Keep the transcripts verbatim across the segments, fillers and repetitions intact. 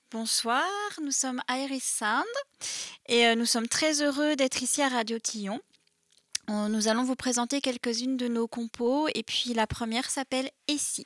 Bonsoir, nous sommes Iris Sound et euh, nous sommes très heureux d'être ici à Radio Tillon. Euh, Nous allons vous présenter quelques-unes de nos compos et puis la première s'appelle Et si.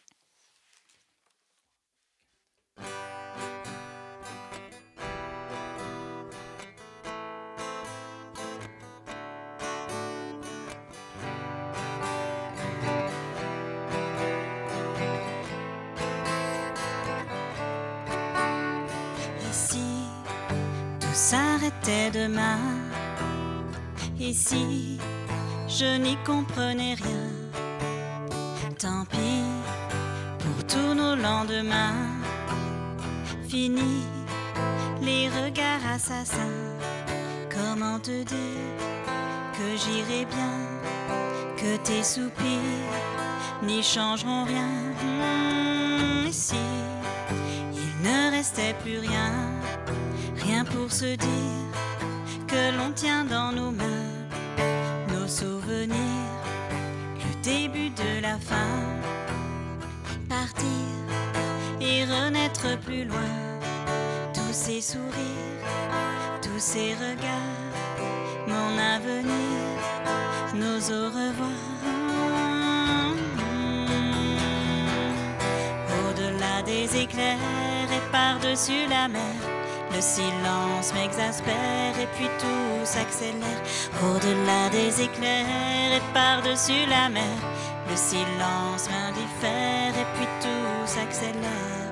Et si tout s'arrêtait demain? Et si je n'y comprenais rien? Tant pis pour tous nos lendemains. Fini les regards assassins. Comment te dire que j'irai bien, que tes soupirs n'y changeront rien? Mmh, et si il ne restait plus rien, rien pour se dire que l'on tient dans nos mains nos souvenirs, le début de la fin, partir et renaître plus loin, tous ces sourires, tous ces regards, mon avenir, nos au revoir. Au-delà des éclairs et par-dessus la mer, le silence m'exaspère et puis tout s'accélère. Au-delà des éclairs et par-dessus la mer, le silence m'indiffère et puis tout s'accélère.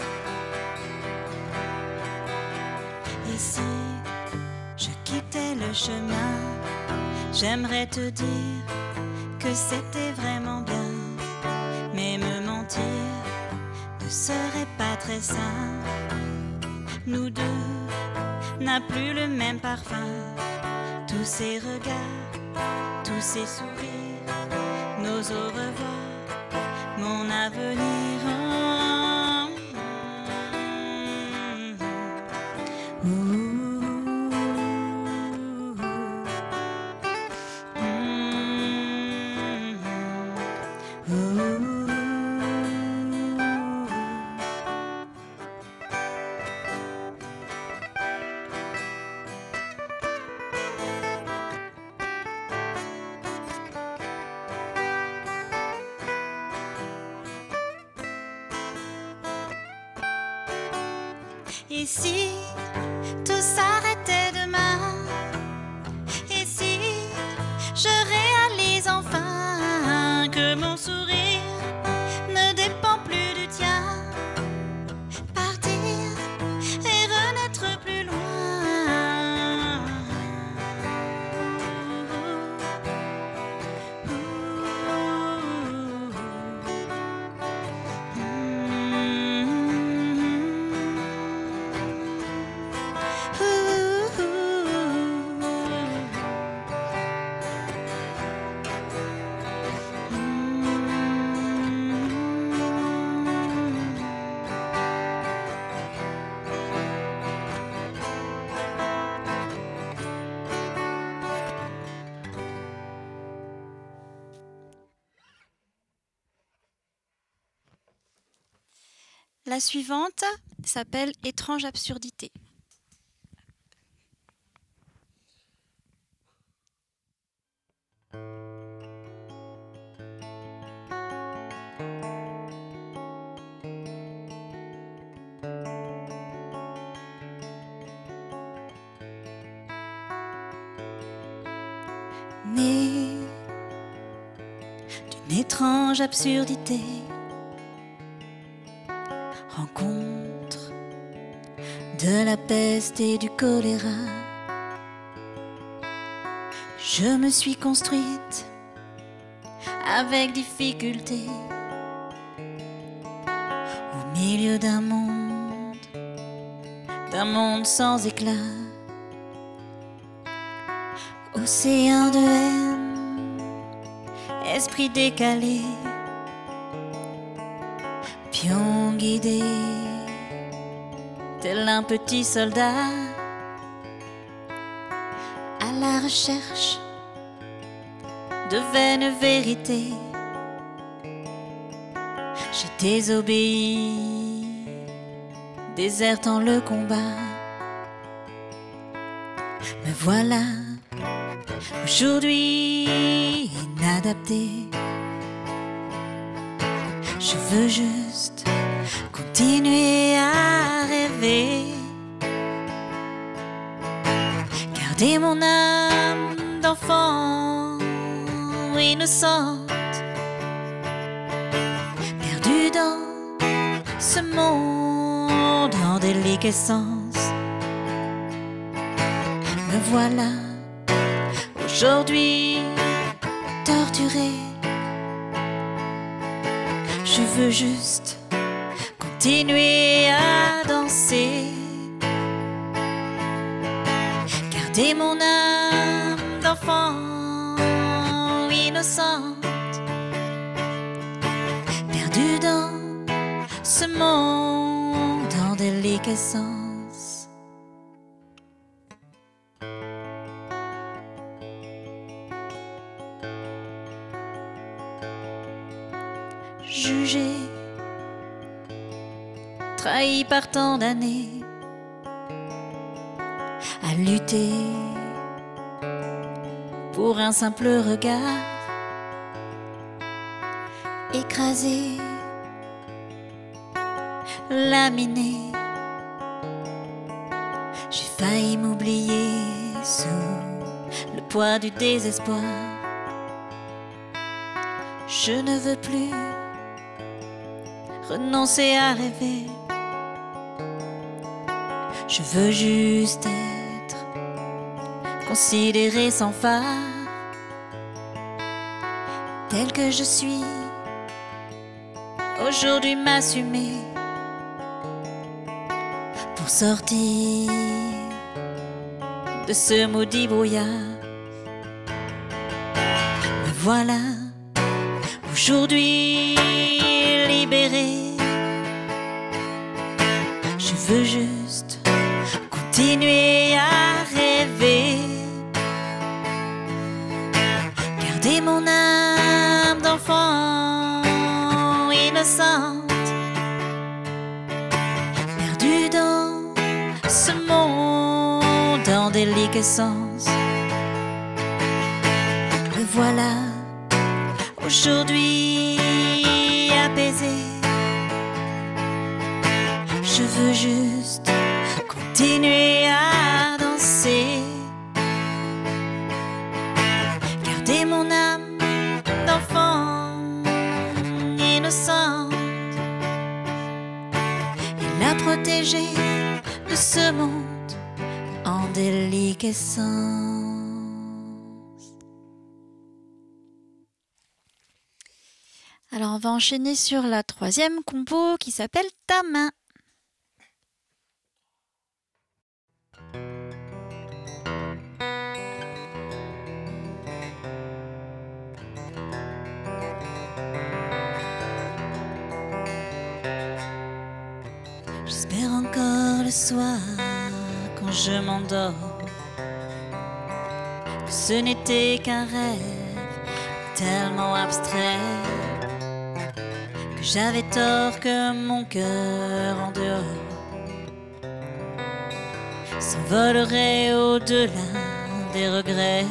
Et si je quittais le chemin, j'aimerais te dire que c'était vraiment bien, mais me mentir ne serait pas très sain. Nous deux n'a plus le même parfum. Tous ces regards, tous ces sourires, nos au revoir, mon avenir. Ouh, ouh, ouh, ouh. Et si tout s'arrêtait demain? Et si je réalise enfin que mon sourire ne dépend plus du tien? Partir et renaître plus loin. La suivante s'appelle Étrange absurdité. Né d'une étrange absurdité, rencontre de la peste et du choléra, je me suis construite avec difficulté au milieu d'un monde, d'un monde sans éclat, océan de haine, esprit décalé, pion guidé, tel un petit soldat, à la recherche de vaine vérité. J'ai désobéi désertant le combat. Me voilà aujourd'hui inadapté. Je veux juste continuer à rêver, garder mon âme d'enfant innocente, perdue dans ce monde en déliquescence. Me voilà aujourd'hui torturé. Je veux juste continuer à danser, garder mon âme d'enfant innocente, perdue dans ce monde en déliquescence. Jugé, trahi par tant d'années, à lutter pour un simple regard, écrasé, laminé, j'ai failli m'oublier sous le poids du désespoir. Je ne veux plus renoncer à rêver. Je veux juste être considéré sans phare, tel que je suis. Aujourd'hui m'assumer pour sortir de ce maudit brouillard. Me voilà aujourd'hui libéré. Je veux juste continuer à rêver, garder mon âme d'enfant innocente, perdue dans ce monde en déliquescence. Me voilà aujourd'hui apaisé. Je veux juste continuer à danser, garder mon âme d'enfant innocente et la protéger de ce monde en déliquescence. Alors on va enchaîner sur la troisième compo qui s'appelle Ta main. J'espère encore le soir quand je m'endors que ce n'était qu'un rêve tellement abstrait, que j'avais tort, que mon cœur en dehors s'envolerait au-delà des regrets.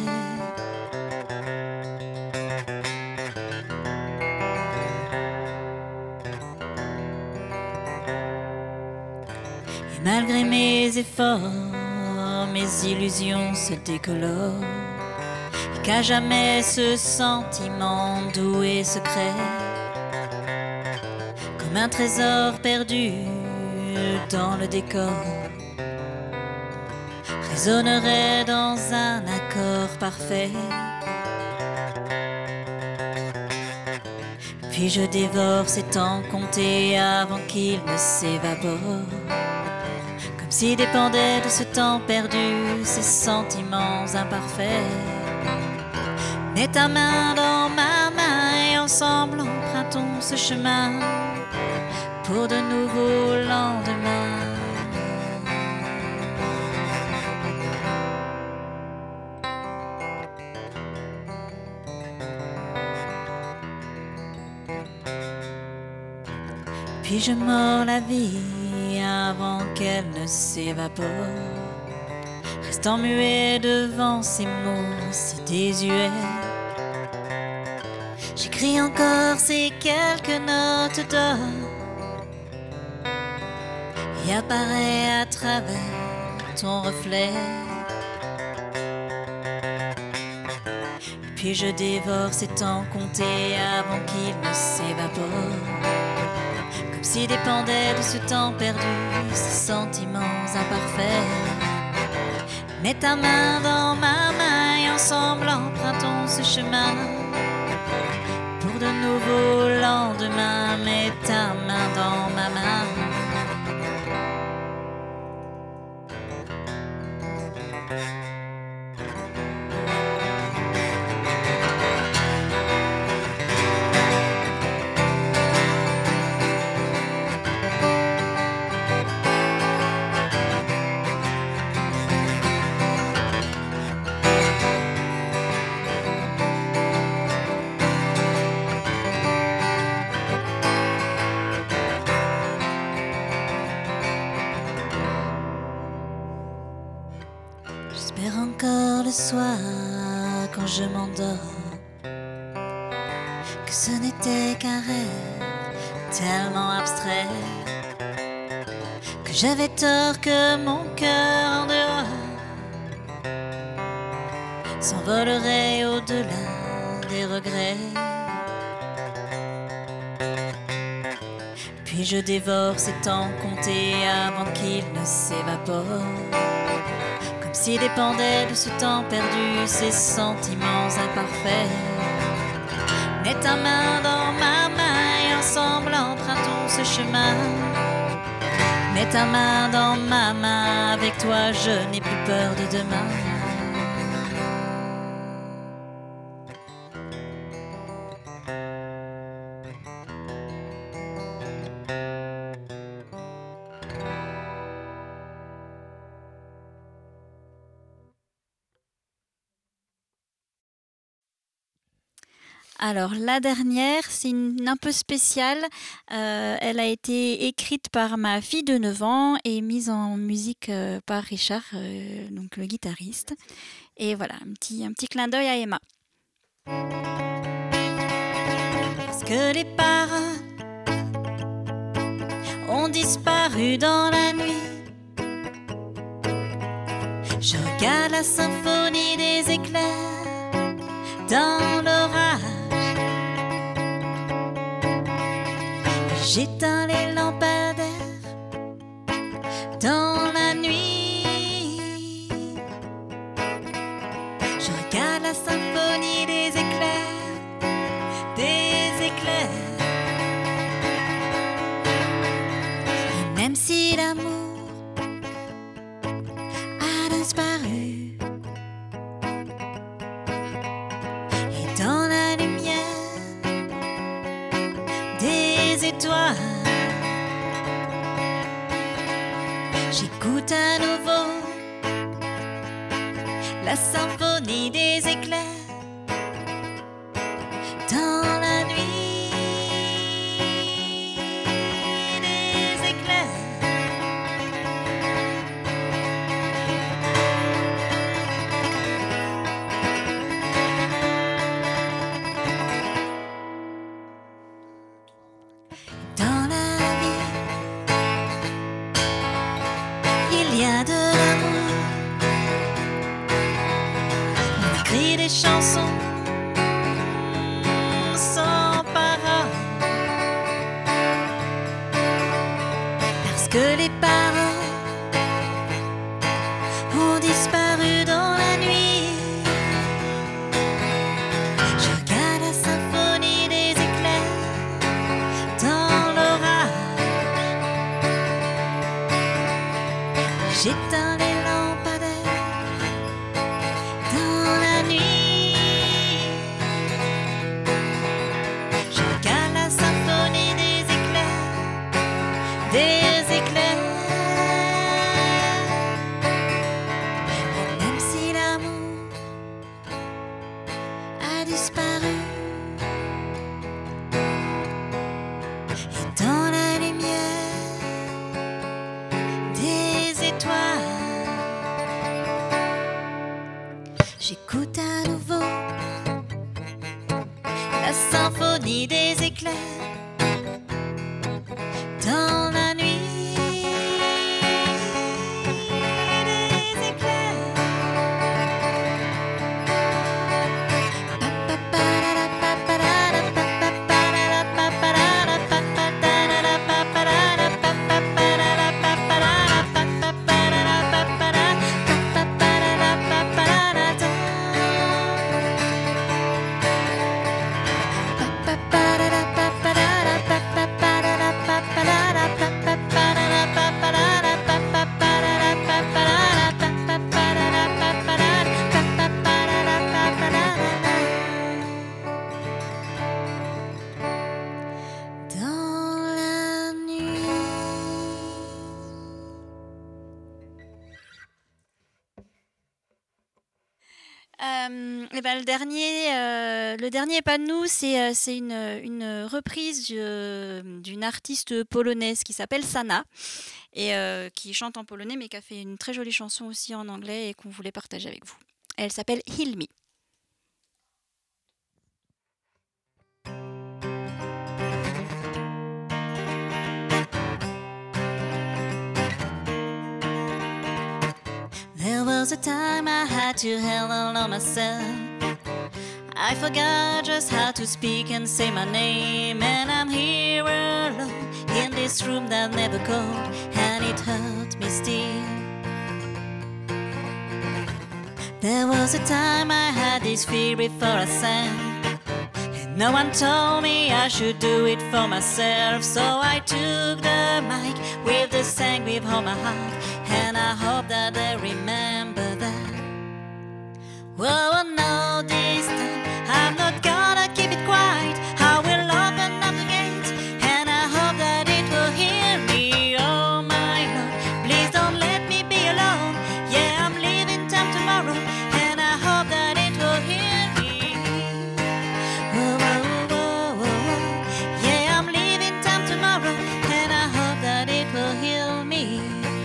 Et malgré mes efforts, mes illusions se décolorent, et qu'à jamais ce sentiment doux et secret, comme un trésor perdu dans le décor, résonnerait dans un accord parfait. Puis je dévore ces temps comptés avant qu'ils ne s'évaporent, comme si dépendaient de ce temps perdu ces sentiments imparfaits. Mets ta main dans ma main et ensemble empruntons ce chemin pour de nouveaux lendemains. Puis je mords la vie à avant qu'elle ne s'évapore, restant muet devant ces mots si désuets. J'écris encore ces quelques notes d'or et apparaît à travers ton reflet. Et puis je dévore ces temps comptés avant qu'ils ne s'évaporent, comme s'ils dépendaient de ce temps perdu, ces sentiments imparfaits. Mets ta main dans ma main et ensemble empruntons ce chemin pour de nouveaux lendemains. Mets ta main dans ma main. J'espère encore le soir quand je m'endors que ce n'était qu'un rêve tellement abstrait, que j'avais tort, que mon cœur en dehors s'envolerait au-delà des regrets. Puis je dévore ces temps comptés avant qu'ils ne s'évaporent, comme s'ils dépendaient de ce temps perdu, ces sentiments imparfaits. Mets ta main dans ma main et ensemble empruntons ce chemin. Mets ta main dans ma main, avec toi je n'ai plus peur de demain. Alors la dernière, c'est une, un peu spéciale. Euh, elle a été écrite par ma fille de neuf ans et mise en musique euh, par Richard, euh, donc le guitariste. Et voilà, un petit, un petit clin d'œil à Emma. Parce que les paroles ont disparu dans la nuit, je regarde la symphonie des éclairs dans l'orage. J'éteins les lampadaires dans la nuit. Je regarde la symphonie des éclairs, des éclairs. Et même si l'amour a disparu, et dans la lumière des étoiles, j'écoute à nouveau la symphonie des éclairs dans la nuit des éclairs. Dans la vie, il y a de l'amour. On écrit des chansons sans paroles, parce que les paroles ont disparu dans la nuit. Je regarde la symphonie des éclairs dans l'orage. J'éteins les lampadaires dans la nuit. Je regarde la symphonie des éclairs, des éclairs. Et même si l'amour a disparu, et dans la lumière J'écoute à nouveau la symphonie des éclairs dans la nuit. Des éclairs. Euh, et ben, le dernier, euh, le dernier pas de nous, c'est euh, c'est une, une reprise euh, d'une artiste polonaise qui s'appelle Sana et euh, qui chante en polonais, mais qui a fait une très jolie chanson aussi en anglais et qu'on voulait partager avec vous. Elle s'appelle Heal Me. There was a time I had to heal all on myself. I forgot just how to speak and say my name, and I'm here alone in this room that never cold, and it hurt me still. There was a time I had this fear before I sang, and no one told me I should do it for myself. So I took the mic with the sang with all my heart, and I hope that they remember that. Oh no, this time I'm not gonna keep it quiet. I will open up the gate, and I hope that it will hear me. Oh my Lord, please don't let me be alone. Yeah, I'm leaving town tomorrow, and I hope that it will hear me. Oh, oh, oh, oh, oh. Yeah, I'm leaving town tomorrow, and I hope that it will heal me.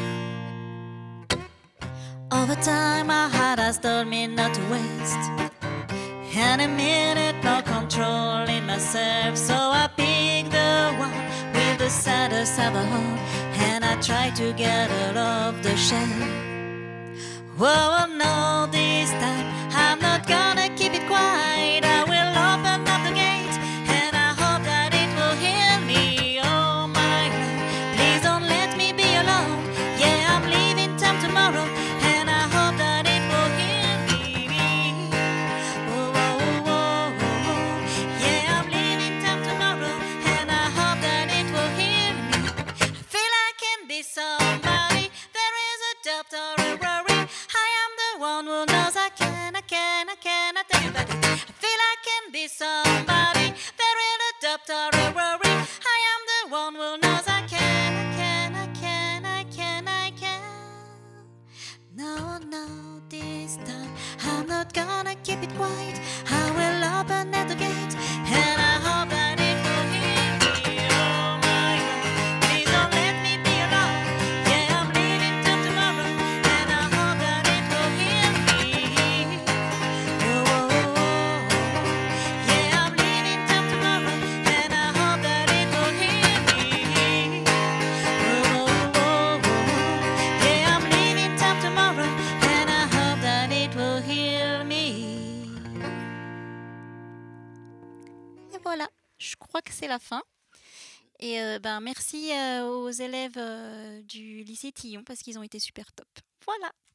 Over time my heart has told me not to waste any minute, no control in myself. So I pick the one with the saddest of all, and I try to get out of the shell. Oh no, this time I'm not gonna keep it quiet. I will open up the gate, and I hope that it will heal me. Oh my Lord, please don't let me be alone. Yeah, I'm leaving town tomorrow, and I hope that it will heal me. Oh, oh, oh, oh, oh. Yeah, I'm leaving town tomorrow, and I hope that it will heal me. I feel I can be somebody. There is a doubt or a worry. I am the one who knows I can, I can, I can, I tell you about it. I feel I can be somebody. There is a doubt or a worry. I am the one who knows I can, I can, I can, I can, I can. No, no, this time I'm not gonna keep it quiet. I will open at the gate, and I hope that it will hear me. Oh my God, please don't let me be alone. Yeah, I'm leaving town tomorrow, and I hope that it will hear me. Oh, oh, oh, oh. Yeah, I'm leaving town tomorrow, and I hope that it will hear me. Oh, oh, oh, oh. Yeah, I'm leaving town tomorrow, and I hope that it will heal me. Et voilà, je crois que c'est la fin. Et euh, ben merci euh, aux élèves euh, du lycée Tillon parce qu'ils ont été super top. Voilà.